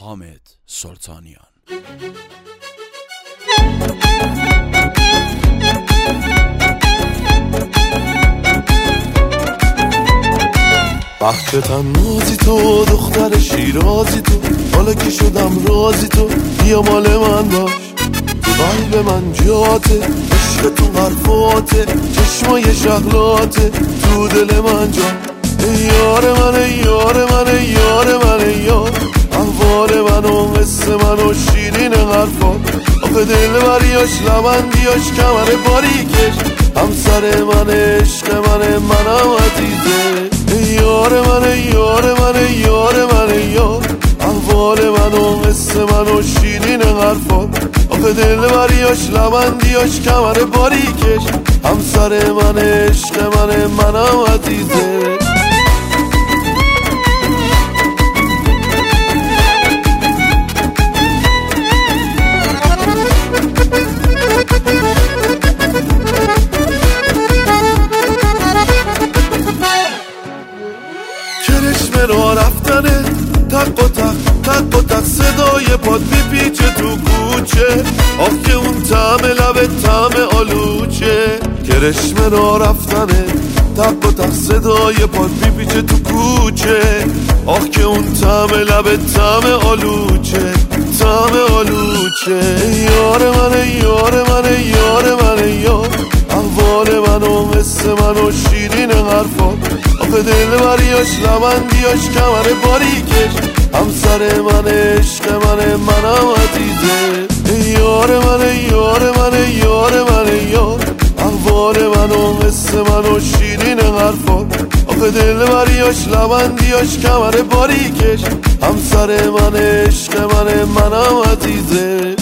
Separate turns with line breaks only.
حامد سلطانیان.
وقت تنازی تو دختر شیرازی تو، حالا که شدم رازی تو، بیا مال من باش. تو قلب من جاته، عشق تو حرفاته، چشمای شغلاته، تو دل من جا. ای یار من، ای یار من، ای یار من، ای یار، احوال من و قصه من و شیرین حرفات. آخه دل بریاش لبندیاش کمر باریکش، همسر من عشق منم عزیزه. ای یار من، ای یار من، ای یار من، ای یار، احوال من و قصه من و شیرین حرفات. آخه دل بریاش لبندیاش کمر باریکش، همسر من عشق منم عزیزه. کرشمه را رفتنه، تق و تق تق و تق، صدای پاد میپیچه تو کوچه. آخ که اون طعم لبت طعم آلوچه. کرشمه را رفتنه، تق و تق، صدای پاد میپیچه تو کوچه. آخ که اون طعم لبت طعم آلوچه، طعم آلوچه. ای یار من، ای یار من، ای یار من، ای یار، احوال من و قصه من و شیرین حرفات. آخه دل بریاش لبندیاش کمر باریکش، همسر من عشق منم عزیزه. ای یار من، ای یار من، ای یار من، ای یار، احوال من و قصه من و شیرین حرفات. آخه دل بریاش لبندیاش کمر باریکش، همسر من عشق منم عزیزه.